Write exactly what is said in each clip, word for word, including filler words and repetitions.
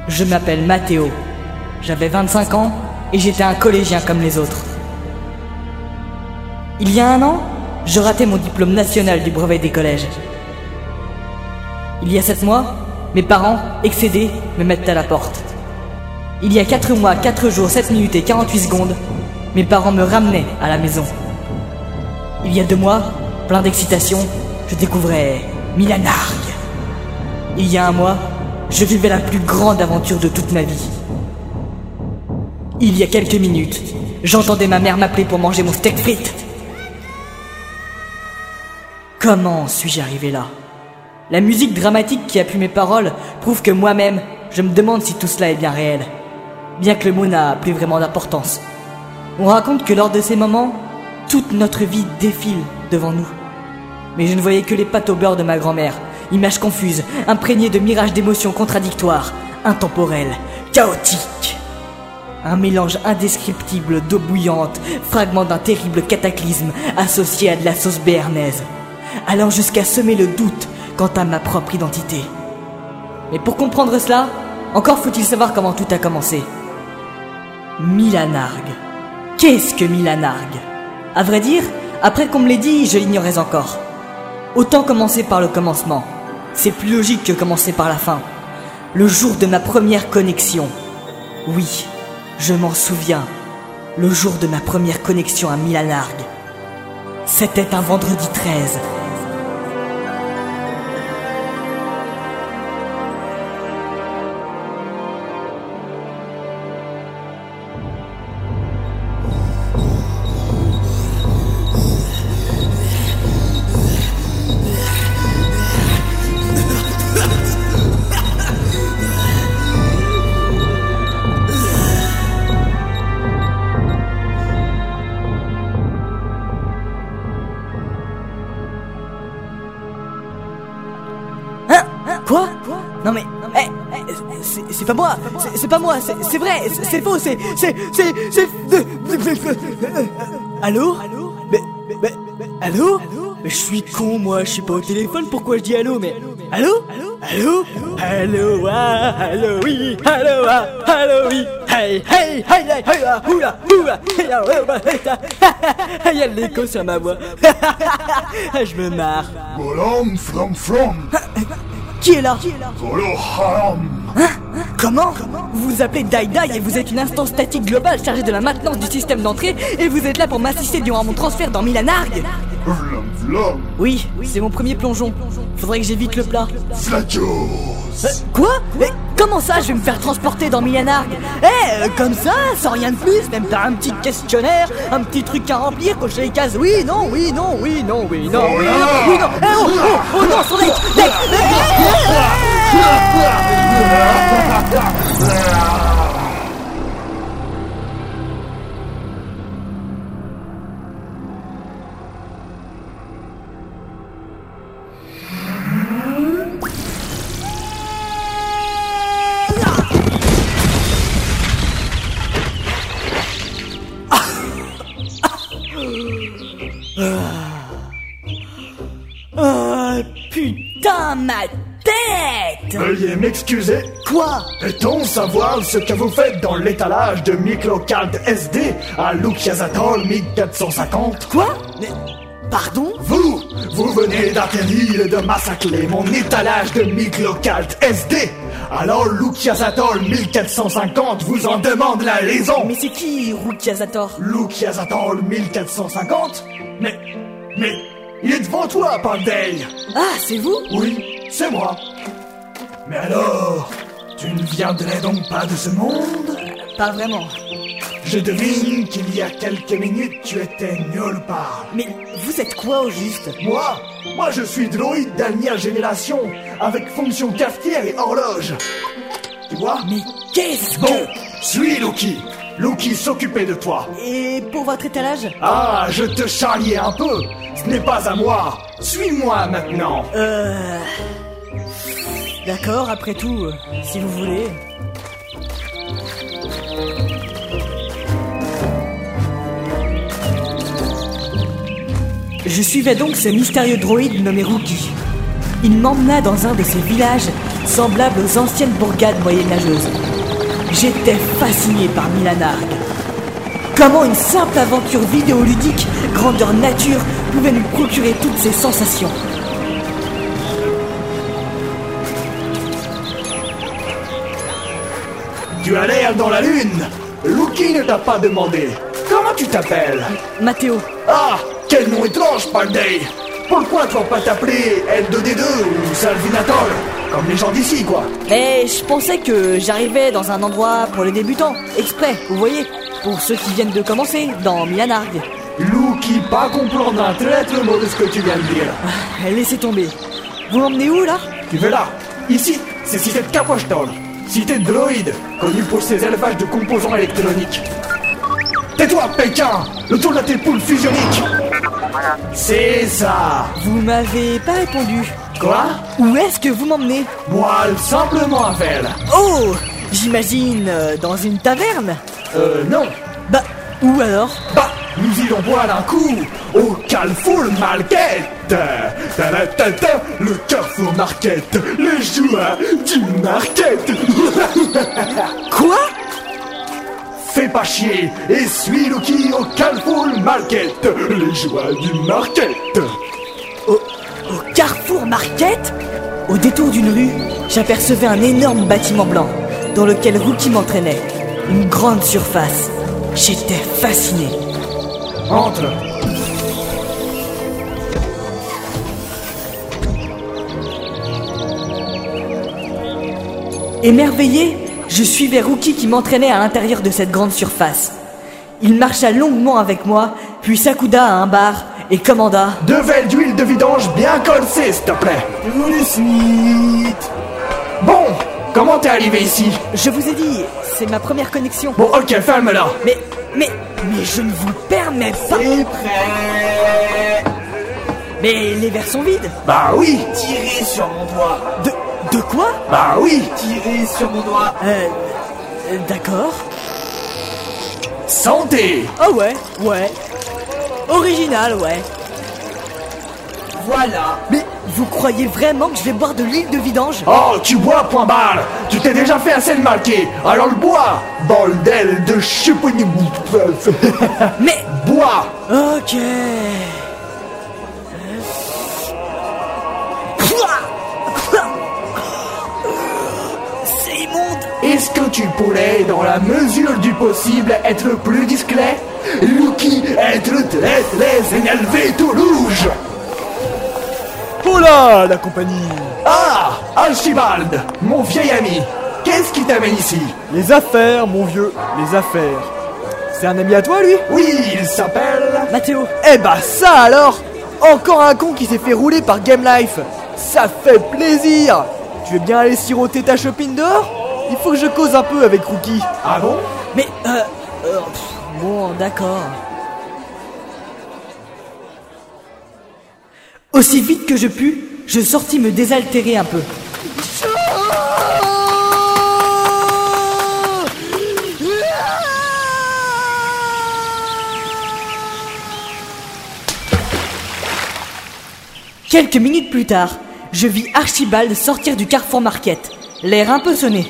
Je m'appelle Mathéo. J'avais vingt-cinq ans et j'étais un collégien comme les autres. Il y a un an, je ratais mon diplôme national du brevet des collèges. Il y a sept mois, mes parents, excédés, me mettent à la porte. Il y a quatre mois, quatre jours, sept minutes et quarante-huit secondes, mes parents me ramenaient à la maison. Il y a deux mois, plein d'excitation, je découvrais Milanarg. Il y a un mois, je vivais la plus grande aventure de toute ma vie. Il y a quelques minutes, j'entendais ma mère m'appeler pour manger mon steak frites. Comment suis-je arrivé là? La musique dramatique qui appuie mes paroles prouve que moi-même, je me demande si tout cela est bien réel, bien que le mot n'a plus vraiment d'importance. On raconte que lors de ces moments, toute notre vie défile devant nous. Mais je ne voyais que les pâtes au beurre de ma grand-mère, images confuses, imprégnées de mirages d'émotions contradictoires, intemporelles, chaotiques. Un mélange indescriptible d'eau bouillante, fragment d'un terrible cataclysme associé à de la sauce béarnaise, allant jusqu'à semer le doute quant à ma propre identité. Mais pour comprendre cela, encore faut-il savoir comment tout a commencé. Milanarg. Qu'est-ce que Milanarg? À vrai dire, après qu'on me l'ait dit, je l'ignorais encore. Autant commencer par le commencement. C'est plus logique que commencer par la fin. Le jour de ma première connexion. Oui, je m'en souviens. Le jour de ma première connexion à Milanarg. C'était un vendredi treize. Quoi? Non mais, eh, eh, c'est, c'est pas moi, c'est, c'est pas moi, c'est, c'est vrai, c'est, c'est faux, c'est, c'est, c'est, c'est... Allô? Mais, mais, mais, allô? Mais je suis con moi, je suis pas au téléphone, pourquoi je dis allô? Mais, allô? Allô? Allô, ah, allô, oui, allô, ah, allô, oui, hey, hey, hey, hey, hey, ah, oula, oula, hey, ah, oula, hey, ah, il y a de l'écho sur ma voix. Je me marre. Bolom, from, from. Qui est là? Volo, haram. Hein? Comment? Vous vous appelez Dai Dai et vous êtes une instance statique globale chargée de la maintenance du système d'entrée et vous êtes là pour m'assister durant mon transfert dans Milanarg? Vlam, vlam. Oui, c'est mon premier plongeon. Faudrait que j'évite le plat. Flatios. Euh, quoi? Mais comment ça je vais me faire transporter dans Milanarg? Eh, euh, comme ça, sans rien de plus, même pas un petit questionnaire, un petit truc à remplir, cocher les cases. Oui, non, oui, non, oui, non, oui, non, oui, non, oui, non. Eh, oh, oh, oh non, son deck, deck. Oh, putain, ma tête! Veuillez m'excuser. Quoi? Peut-on savoir ce que vous faites dans l'étalage de Miclocalt S D à Lukiazatol mille quatre cent cinquante? Quoi? Mais... Pardon? Vous, vous venez d'atterrir et de massacrer mon étalage de Miclocalt S D. Alors Lukiazatol mille quatre cent cinquante vous en demande la raison. Mais c'est qui, Rukiazator? Lukiazatol mille quatre cent cinquante? Mais, mais, il est devant toi, Pandey. Ah, c'est vous? Oui, c'est moi. Mais alors, tu ne viendrais donc pas de ce monde? Pas vraiment. Je devine qu'il y a quelques minutes, tu étais nulle part. Mais vous êtes quoi au juste? Moi? Moi je suis droïde dernière génération, avec fonction cafetière et horloge. Tu vois? Mais qu'est-ce Bon, que... suis Loki. Loki s'occupait de toi. Et pour votre étalage? Ah, je te charriais un peu. Ce n'est pas à moi. Suis-moi maintenant. Euh... D'accord, après tout, euh, si vous voulez... Je suivais donc ce mystérieux droïde nommé Rookie. Il m'emmena dans un de ces villages semblables aux anciennes bourgades moyenâgeuses. J'étais fasciné par Milanarg. Comment une simple aventure vidéoludique, grandeur nature, pouvait nous procurer toutes ces sensations. Tu as l'air dans la lune. Lucky ne t'a pas demandé. Comment tu t'appelles? Mathéo. Ah, quel nom étrange, Palday. Pourquoi tu vas pas t'appeler L deux D deux ou Salvinator? Comme les gens d'ici, quoi. Mais je pensais que j'arrivais dans un endroit pour les débutants, exprès, vous voyez, pour ceux qui viennent de commencer, dans Milanarg. Lucky pas comprendre un traître mot de ce que tu viens de dire. Ah, laissez tomber. Vous m'emmenez où, là? Tu verras. Ici, c'est cité de Capochton. Cité de droïde, connue pour ses élevages de composants électroniques. Tais-toi, Pékin. Le tour de tes poules fusioniques. C'est ça. Vous m'avez pas répondu. Quoi? Où est-ce que vous m'emmenez? Moi, simplement à Vel. Oh, j'imagine euh, dans une taverne. Euh, non. Bah, où alors? Bah, nous irons boire un coup au Carrefour Market. Ta-da-ta-ta, le Carrefour Market, les joies du market. Quoi? Fais pas chier et suis Lucky au Carrefour Market, les joies du market. Au, au Carrefour Market? Au détour d'une rue, j'apercevais un énorme bâtiment blanc dans lequel Rookie m'entraînait. Une grande surface. J'étais fasciné. Entre. Émerveillé, je suivais Rookie qui m'entraînait à l'intérieur de cette grande surface. Il marcha longuement avec moi, puis s'accouda à un bar et commanda deux verres d'huile de vidange bien corsée, s'il te plaît. Tout de suite. Bon, comment t'es arrivé ici? Je vous ai dit, c'est ma première connexion. Bon, ok, ferme-la. Mais, mais, mais je ne vous permets pas. C'est prêt. Mais les verres sont vides. Bah oui. Tirez sur mon doigt. De, de quoi? Bah oui. Tirez sur mon doigt. Euh, euh, d'accord. Santé. Ah ouais, ouais. Original, ouais. Voilà. Mais vous croyez vraiment que je vais boire de l'huile de vidange? Oh, tu bois, point barre. Tu t'es déjà fait assez de marquer. Alors le bois. Bordel de chuponi. Mais... Bois. Ok... C'est immonde. Est-ce que tu pourrais, dans la mesure du possible, être plus discret? Lucky, être très très énervé tout rouge. Oh là, la compagnie! Ah, Archibald, mon vieil ami. Qu'est-ce qui t'amène ici? Les affaires, mon vieux, les affaires. C'est un ami à toi, lui? Oui, il s'appelle... Mathéo. Eh bah ça alors! Encore un con qui s'est fait rouler par Game Life! Ça fait plaisir! Tu veux bien aller siroter ta chopine dehors? Il faut que je cause un peu avec Rookie. Ah bon? Mais, euh... euh, pff, bon, d'accord. Aussi vite que je pus, je sortis me désaltérer un peu. Quelques minutes plus tard, je vis Archibald sortir du Carrefour Market, l'air un peu sonné.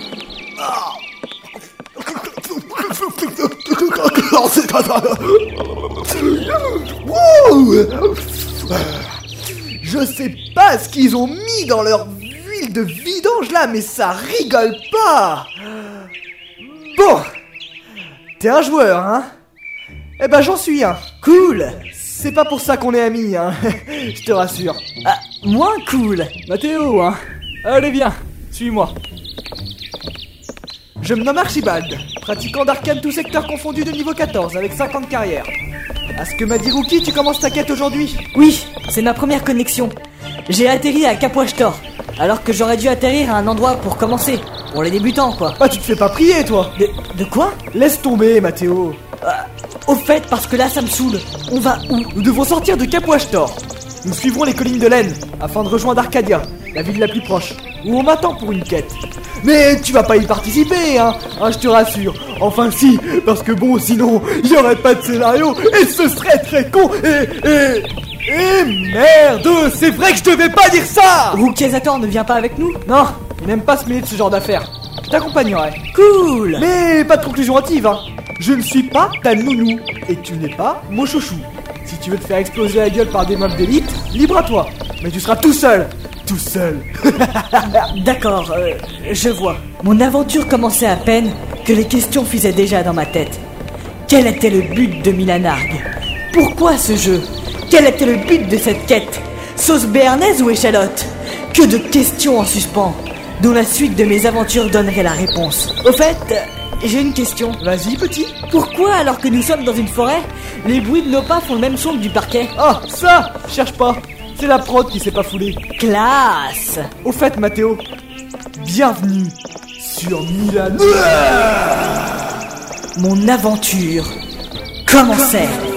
Je sais pas ce qu'ils ont mis dans leur huile de vidange là, mais ça rigole pas. Bon, t'es un joueur, hein? Eh ben j'en suis un. Cool. C'est pas pour ça qu'on est amis, hein. Je te rassure. Ah, moins cool. Mathéo, hein. Allez viens, suis-moi. Je me nomme Archibald, pratiquant d'arcane tout secteur confondu de niveau quatorze avec cinquante carrières. À ce que m'a dit Rookie, tu commences ta quête aujourd'hui? Oui, c'est ma première connexion. J'ai atterri à Capochtor, alors que j'aurais dû atterrir à un endroit pour commencer, pour les débutants quoi. Ah, tu te fais pas prier toi? De, de quoi? Laisse tomber, Mathéo. Au fait, parce que là ça me saoule. On va où? Nous devons sortir de Capochtor. Nous suivrons les collines de l'Aisne afin de rejoindre Arcadia, la ville la plus proche, où on m'attend pour une quête. Mais tu vas pas y participer, hein, hein, je te rassure. Enfin si, parce que bon, sinon, il y aurait pas de scénario et ce serait très con et... et... et merde, c'est vrai que je devais pas dire ça. Rookiezator ne vient pas avec nous? Non, et n'aime pas se mêler de ce genre d'affaires. Je t'accompagnerai. Cool. Mais pas de conclusion hâtive, hein. Je ne suis pas ta nounou, et tu n'es pas mon chouchou. Si tu veux te faire exploser la gueule par des mobs d'élite, libre à toi. Mais tu seras tout seul. Tout seul. D'accord, euh, je vois. Mon aventure commençait à peine que les questions fusaient déjà dans ma tête. Quel était le but de Milanargue? Pourquoi ce jeu? Quel était le but de cette quête? Sauce béarnaise ou échalote? Que de questions en suspens, dont la suite de mes aventures donnerait la réponse. Au fait, euh, j'ai une question. Vas-y, petit. Pourquoi, alors que nous sommes dans une forêt, les bruits de nos pas font le même son que du parquet? Ah, ça, cherche pas. C'est la prod qui s'est pas foulée. Classe. Au fait, Mathéo, bienvenue sur Milan. Mon aventure commençait.